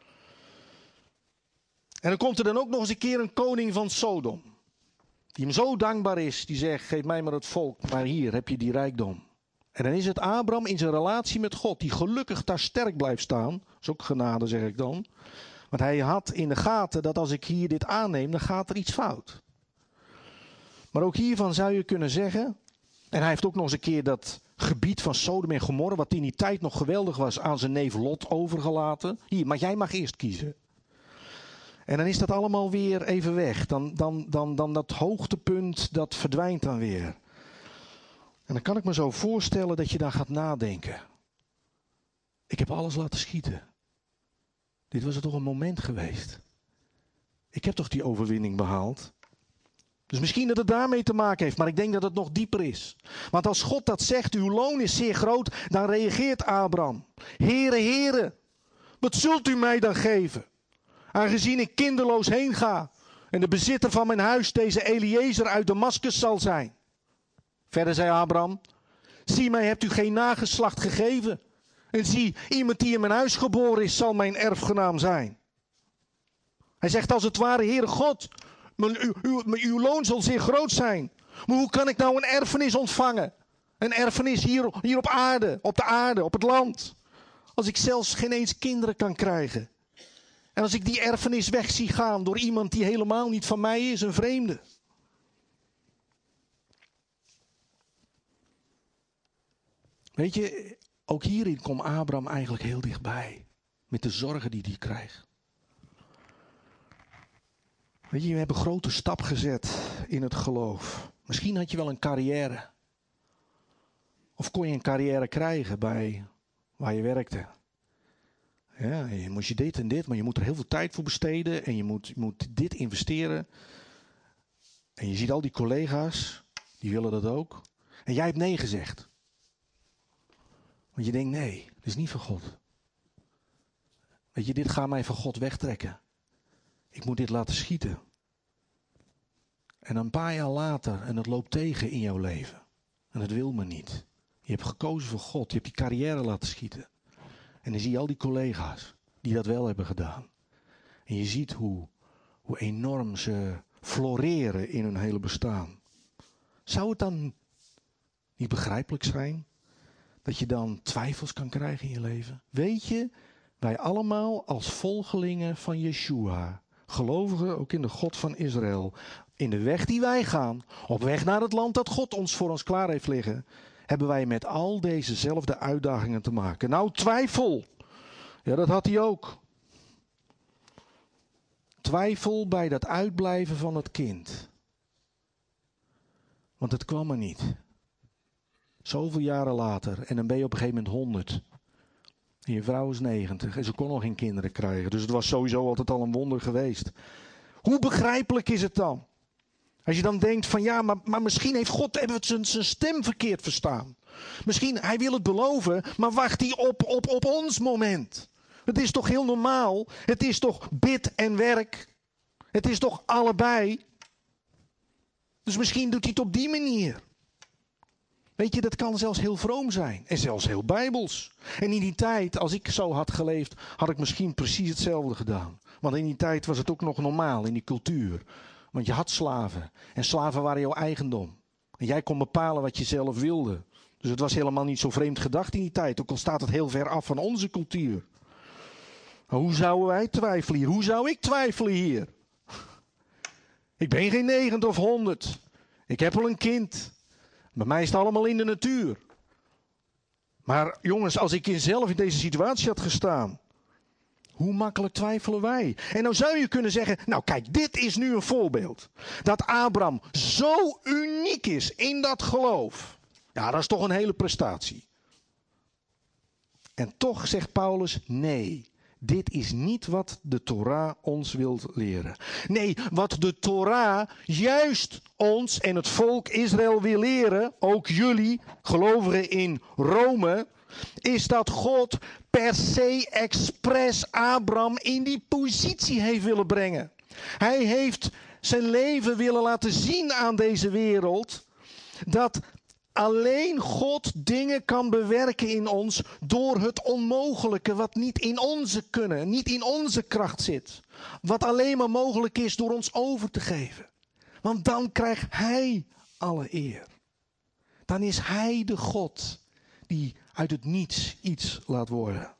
En dan komt er dan ook nog eens een keer een koning van Sodom. Die hem zo dankbaar is, die zegt, geef mij maar het volk, maar hier heb je die rijkdom. En dan is het Abraham in zijn relatie met God, die gelukkig daar sterk blijft staan. Dat is ook genade, zeg ik dan. Want hij had in de gaten dat als ik hier dit aanneem, dan gaat er iets fout. Maar ook hiervan zou je kunnen zeggen, en hij heeft ook nog eens een keer dat gebied van Sodom en Gomorra, wat in die tijd nog geweldig was, aan zijn neef Lot overgelaten. Hier, maar jij mag eerst kiezen. En dan is dat allemaal weer even weg. Dan, dan, dan, dan dat hoogtepunt, dat verdwijnt dan weer. En dan kan ik me zo voorstellen dat je dan gaat nadenken. Ik heb alles laten schieten. Dit was er toch een moment geweest. Ik heb toch die overwinning behaald. Dus misschien dat het daarmee te maken heeft, maar ik denk dat het nog dieper is. Want als God dat zegt, uw loon is zeer groot, dan reageert Abraham. Heere, Heere, wat zult u mij dan geven? Aangezien ik kinderloos heen ga en de bezitter van mijn huis deze Eliezer uit Damaskus zal zijn. Verder zei Abraham, zie mij hebt u geen nageslacht gegeven. En zie, iemand die in mijn huis geboren is, zal mijn erfgenaam zijn. Hij zegt als het ware, Heere God, uw, uw, uw loon zal zeer groot zijn. Maar hoe kan ik nou een erfenis ontvangen? Een erfenis hier, hier op aarde, op de aarde, op het land. Als ik zelfs geen eens kinderen kan krijgen. En als ik die erfenis weg zie gaan door iemand die helemaal niet van mij is, een vreemde. Weet je, ook hierin komt Abraham eigenlijk heel dichtbij. Met de zorgen die hij krijgt. Weet je, we hebben een grote stap gezet in het geloof. Misschien had je wel een carrière. Of kon je een carrière krijgen bij waar je werkte. Ja, je moest je dit en dit, maar je moet er heel veel tijd voor besteden. En je moet, je moet dit investeren. En je ziet al die collega's, die willen dat ook. En jij hebt nee gezegd. Want je denkt, nee, dat is niet van God. Weet je, dit gaat mij van God wegtrekken. Ik moet dit laten schieten. En een paar jaar later, en het loopt tegen in jouw leven. En het wil me niet. Je hebt gekozen voor God, je hebt die carrière laten schieten. En dan zie je al die collega's die dat wel hebben gedaan. En je ziet hoe, hoe enorm ze floreren in hun hele bestaan. Zou het dan niet begrijpelijk zijn dat je dan twijfels kan krijgen in je leven? Weet je, wij allemaal als volgelingen van Yeshua, gelovigen ook in de God van Israël, in de weg die wij gaan, op weg naar het land dat God ons voor ons klaar heeft liggen, hebben wij met al dezezelfde uitdagingen te maken. Nou, twijfel. Ja, dat had hij ook. Twijfel bij dat uitblijven van het kind. Want het kwam er niet. Zoveel jaren later. En dan ben je op een gegeven moment honderd. En je vrouw is negentig. En ze kon nog geen kinderen krijgen. Dus het was sowieso altijd al een wonder geweest. Hoe begrijpelijk is het dan? Als je dan denkt van ja, maar, maar misschien heeft God hebben we zijn, zijn stem verkeerd verstaan. Misschien, hij wil het beloven, maar wacht hij op, op, op ons moment. Het is toch heel normaal? Het is toch bid en werk? Het is toch allebei? Dus misschien doet hij het op die manier. Weet je, dat kan zelfs heel vroom zijn. En zelfs heel bijbels. En in die tijd, als ik zo had geleefd, had ik misschien precies hetzelfde gedaan. Want in die tijd was het ook nog normaal, in die cultuur. Want je had slaven. En slaven waren jouw eigendom. En jij kon bepalen wat je zelf wilde. Dus het was helemaal niet zo vreemd gedacht in die tijd. Ook al staat het heel ver af van onze cultuur. Maar hoe zouden wij twijfelen hier? Hoe zou ik twijfelen hier? Ik ben geen negentig of honderd. Ik heb al een kind. Bij mij is het allemaal in de natuur. Maar jongens, als ik zelf in deze situatie had gestaan. Hoe makkelijk twijfelen wij? En nou zou je kunnen zeggen, nou kijk, dit is nu een voorbeeld. Dat Abraham zo uniek is in dat geloof. Ja, dat is toch een hele prestatie. En toch zegt Paulus, nee. Dit is niet wat de Torah ons wil leren. Nee, wat de Torah juist ons en het volk Israël wil leren, ook jullie, gelovigen in Rome, is dat God per se expres Abraham in die positie heeft willen brengen. Hij heeft zijn leven willen laten zien aan deze wereld, dat alleen God dingen kan bewerken in ons door het onmogelijke wat niet in onze kunnen, niet in onze kracht zit. Wat alleen maar mogelijk is door ons over te geven. Want dan krijgt Hij alle eer. Dan is Hij de God die uit het niets iets laat worden.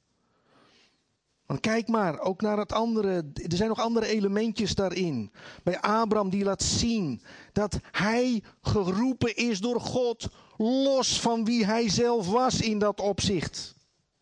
Want kijk maar, ook naar het andere, er zijn nog andere elementjes daarin. Bij Abraham die laat zien dat hij geroepen is door God, los van wie hij zelf was in dat opzicht.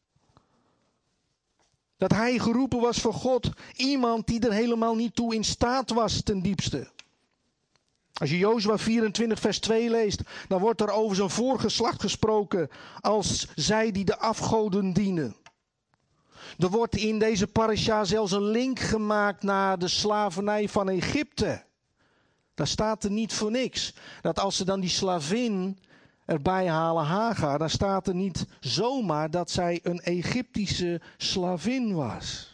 Dat hij geroepen was voor God, iemand die er helemaal niet toe in staat was ten diepste. Als je Jozua vierentwintig vers twee leest, dan wordt er over zijn voorgeslacht gesproken als zij die de afgoden dienen. Er wordt in deze parasha zelfs een link gemaakt naar de slavernij van Egypte. Daar staat er niet voor niks. Dat als ze dan die slavin erbij halen, Hagar, dan staat er niet zomaar dat zij een Egyptische slavin was.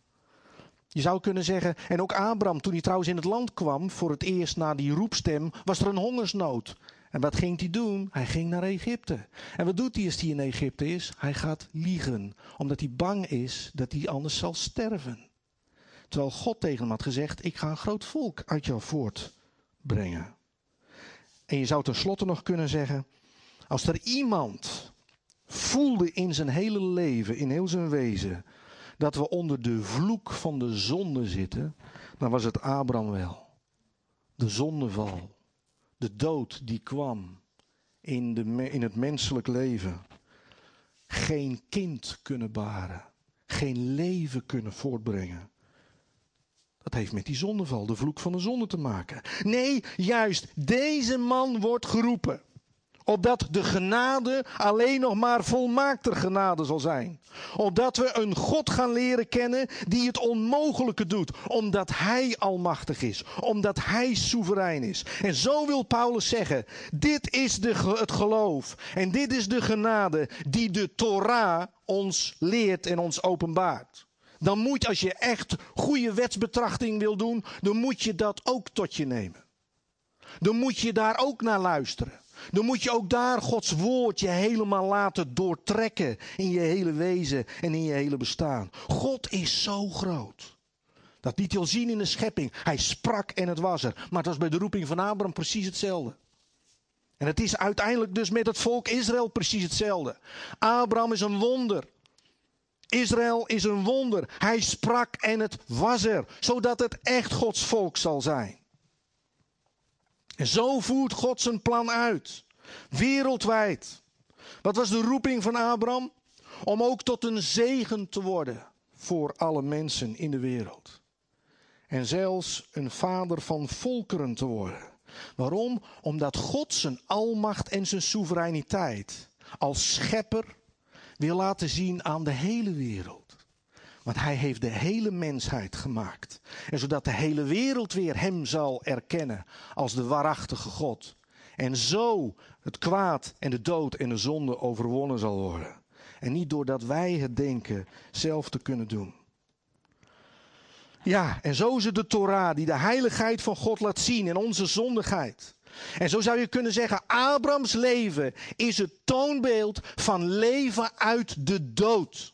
Je zou kunnen zeggen, en ook Abraham, toen hij trouwens in het land kwam, voor het eerst na die roepstem, was er een hongersnood. En wat ging hij doen? Hij ging naar Egypte. En wat doet hij als hij in Egypte is? Hij gaat liegen, omdat hij bang is dat hij anders zal sterven. Terwijl God tegen hem had gezegd, ik ga een groot volk uit jou voortbrengen. En je zou tenslotte nog kunnen zeggen, als er iemand voelde in zijn hele leven, in heel zijn wezen, dat we onder de vloek van de zonde zitten, dan was het Abraham wel. De zondeval. De dood die kwam in, de, in het menselijk leven. Geen kind kunnen baren. Geen leven kunnen voortbrengen. Dat heeft met die zondeval, de vloek van de zonde te maken. Nee, juist deze man wordt geroepen. Opdat de genade alleen nog maar volmaakter genade zal zijn. Opdat we een God gaan leren kennen die het onmogelijke doet. Omdat Hij almachtig is. Omdat Hij soeverein is. En zo wil Paulus zeggen. Dit is de, het geloof. En dit is de genade die de Torah ons leert en ons openbaart. Dan moet je, als je echt goede wetsbetrachting wil doen, dan moet je dat ook tot je nemen. Dan moet je daar ook naar luisteren. Dan moet je ook daar Gods woord je helemaal laten doortrekken in je hele wezen en in je hele bestaan. God is zo groot. Dat liet hij al zien in de schepping. Hij sprak en het was er. Maar het was bij de roeping van Abraham precies hetzelfde. En het is uiteindelijk dus met het volk Israël precies hetzelfde. Abraham is een wonder. Israël is een wonder. Hij sprak en het was er. Zodat het echt Gods volk zal zijn. En zo voert God zijn plan uit. Wereldwijd. Wat was de roeping van Abraham? Om ook tot een zegen te worden voor alle mensen in de wereld. En zelfs een vader van volkeren te worden. Waarom? Omdat God zijn almacht en zijn soevereiniteit als schepper wil laten zien aan de hele wereld. Want hij heeft de hele mensheid gemaakt. En zodat de hele wereld weer hem zal erkennen als de waarachtige God. En zo het kwaad en de dood en de zonde overwonnen zal worden. En niet doordat wij het denken zelf te kunnen doen. Ja, en zo is het de Torah die de heiligheid van God laat zien in onze zondigheid. En zo zou je kunnen zeggen, Abrahams leven is het toonbeeld van leven uit de dood.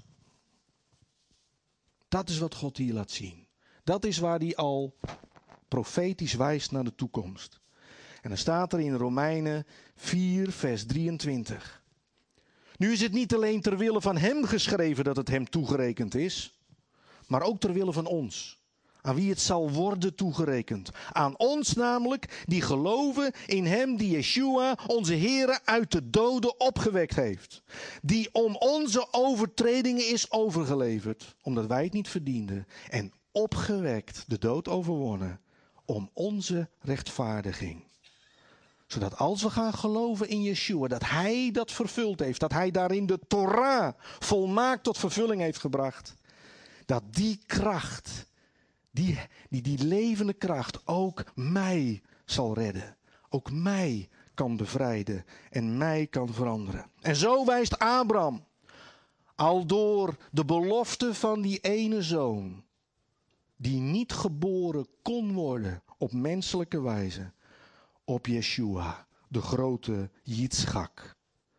Dat is wat God hier laat zien. Dat is waar hij al profetisch wijst naar de toekomst. En dan staat er in Romeinen vier, vers drieëntwintig. Nu is het niet alleen ter wille van hem geschreven dat het hem toegerekend is, maar ook ter wille van ons. Aan wie het zal worden toegerekend. Aan ons namelijk, die geloven in hem die Yeshua, onze Heere, uit de doden opgewekt heeft. Die om onze overtredingen is overgeleverd, omdat wij het niet verdienden. En opgewekt, de dood overwonnen, om onze rechtvaardiging. Zodat als we gaan geloven in Yeshua, dat hij dat vervuld heeft. Dat hij daarin de Torah volmaakt tot vervulling heeft gebracht. Dat die kracht... Die, die, die levende kracht ook mij zal redden. Ook mij kan bevrijden en mij kan veranderen. En zo wijst Abraham al door de belofte van die ene zoon, die niet geboren kon worden op menselijke wijze, op Yeshua, de grote Yitzchak.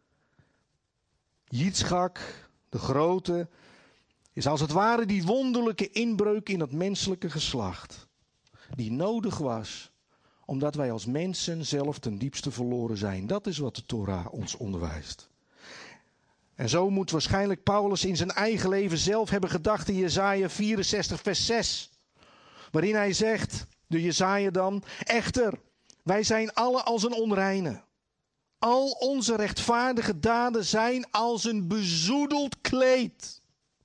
Yitzchak, de grote, is als het ware die wonderlijke inbreuk in het menselijke geslacht. Die nodig was, omdat wij als mensen zelf ten diepste verloren zijn. Dat is wat de Torah ons onderwijst. En zo moet waarschijnlijk Paulus in zijn eigen leven zelf hebben gedacht in Jesaja vierenzestig vers zes. Waarin hij zegt, de Jesaja dan, echter, wij zijn alle als een onreine. Al onze rechtvaardige daden zijn als een bezoedeld kleed.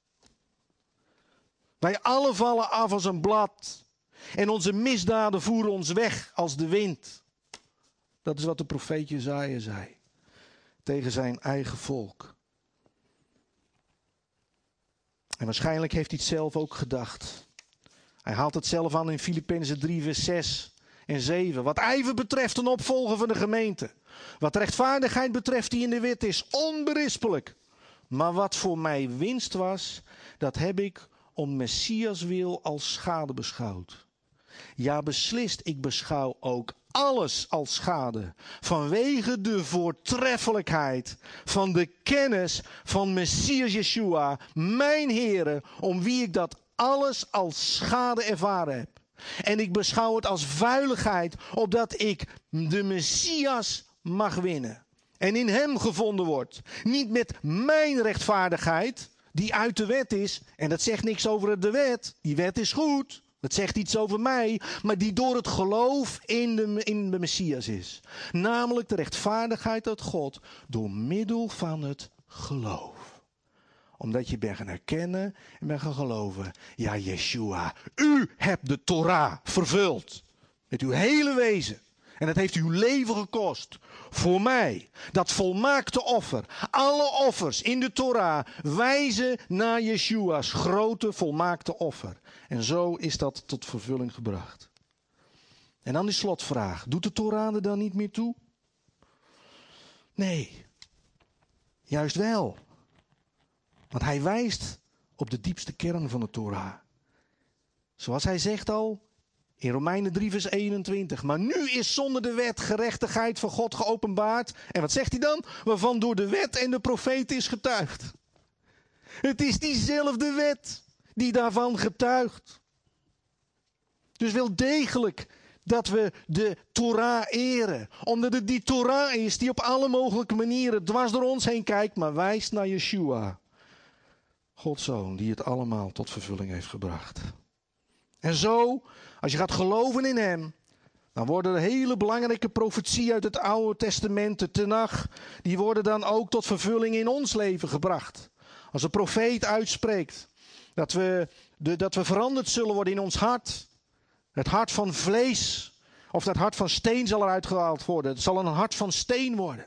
Wij alle vallen af als een blad. En onze misdaden voeren ons weg als de wind. Dat is wat de profeet Jesaja zei. Tegen zijn eigen volk. En waarschijnlijk heeft hij het zelf ook gedacht. Hij haalt het zelf aan in Filippenzen drie vers zes en zeven. Wat ijver betreft een opvolger van de gemeente. Wat rechtvaardigheid betreft die in de wet is onberispelijk. Maar wat voor mij winst was, dat heb ik om Messias wil als schade beschouwd. Ja, beslist, ik beschouw ook alles als schade. Vanwege de voortreffelijkheid van de kennis van Messias Yeshua, mijn Heere, om wie ik dat alles als schade ervaren heb. En ik beschouw het als vuiligheid, opdat ik de Messias mag winnen. En in hem gevonden wordt. Niet met mijn rechtvaardigheid, die uit de wet is. En dat zegt niks over de wet. Die wet is goed. Dat zegt iets over mij. Maar die door het geloof in de, in de Messias is. Namelijk de rechtvaardigheid uit God. Door middel van het geloof. Omdat je bent gaan herkennen en bent gaan geloven. Ja, Yeshua, u hebt de Torah vervuld. Met uw hele wezen. En dat heeft uw leven gekost. Voor mij. Dat volmaakte offer. Alle offers in de Torah wijzen naar Yeshua's grote volmaakte offer. En zo is dat tot vervulling gebracht. En dan die slotvraag. Doet de Torah er dan niet meer toe? Nee. Juist wel. Want hij wijst op de diepste kern van de Torah. Zoals hij zegt al in Romeinen drie vers eenentwintig. Maar nu is zonder de wet gerechtigheid van God geopenbaard. En wat zegt hij dan? Waarvan door de wet en de profeet is getuigd. Het is diezelfde wet die daarvan getuigt. Dus wel degelijk dat we de Torah eren. Omdat het die Torah is die op alle mogelijke manieren dwars door ons heen kijkt. Maar wijst naar Yeshua. Gods Zoon die het allemaal tot vervulling heeft gebracht. En zo, als je gaat geloven in hem, dan worden er hele belangrijke profetieën uit het Oude Testament, de Tenach, die worden dan ook tot vervulling in ons leven gebracht. Als een profeet uitspreekt dat we, de, dat we veranderd zullen worden in ons hart, het hart van vlees, of dat hart van steen zal eruit gehaald worden. Het zal een hart van steen worden.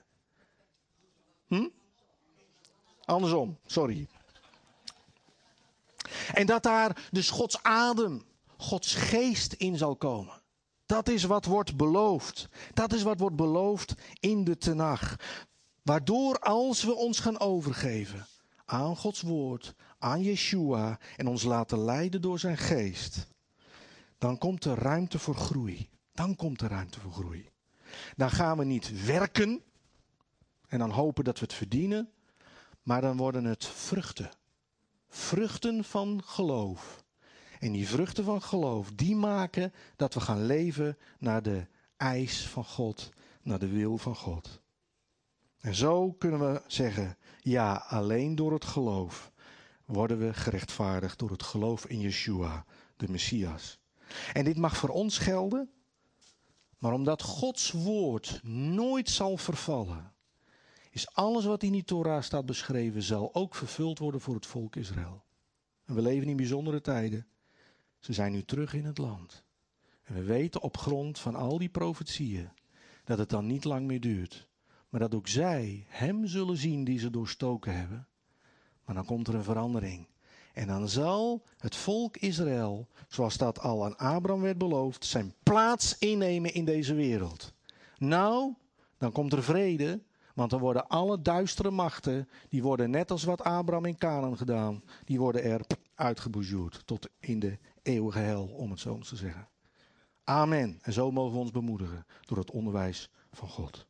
Hm? Andersom, sorry. En dat daar dus Gods adem, Gods geest in zal komen. Dat is wat wordt beloofd. Dat is wat wordt beloofd in de Tenach. Waardoor als we ons gaan overgeven aan Gods woord, aan Yeshua en ons laten leiden door zijn geest, dan komt er ruimte voor groei. Dan komt er ruimte voor groei. Dan gaan we niet werken en dan hopen dat we het verdienen, maar dan worden het vruchten. Vruchten van geloof. En die vruchten van geloof, die maken dat we gaan leven naar de eis van God, naar de wil van God. En zo kunnen we zeggen, ja, alleen door het geloof worden we gerechtvaardigd door het geloof in Yeshua, de Messias. En dit mag voor ons gelden, maar omdat Gods woord nooit zal vervallen, is alles wat in die Torah staat beschreven, zal ook vervuld worden voor het volk Israël. En we leven in bijzondere tijden. Ze zijn nu terug in het land. En we weten op grond van al die profetieën dat het dan niet lang meer duurt. Maar dat ook zij hem zullen zien die ze doorstoken hebben. Maar dan komt er een verandering. En dan zal het volk Israël, zoals dat al aan Abraham werd beloofd, zijn plaats innemen in deze wereld. Nou, dan komt er vrede, want dan worden alle duistere machten, die worden net als wat Abraham in Canaan gedaan, die worden er uitgeboujourd tot in de eeuwige hel, om het zo eens te zeggen. Amen. En zo mogen we ons bemoedigen door het onderwijs van God.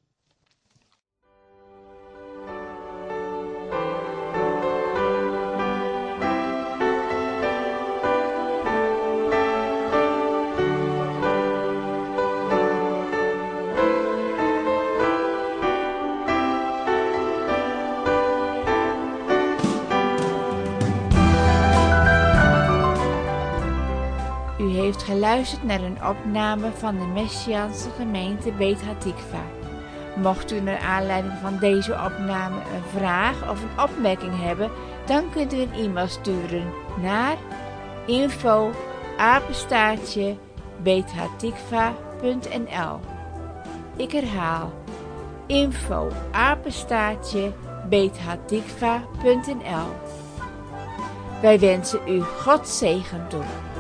U heeft geluisterd naar een opname van de Messiaanse gemeente Beit Hatikva. Mocht u naar aanleiding van deze opname een vraag of een opmerking hebben, dan kunt u een e-mail sturen naar info apenstaartje beithatikva punt n l. Ik herhaal info apenstaartje beithatikva punt n l. Wij wensen u Gods zegen toe.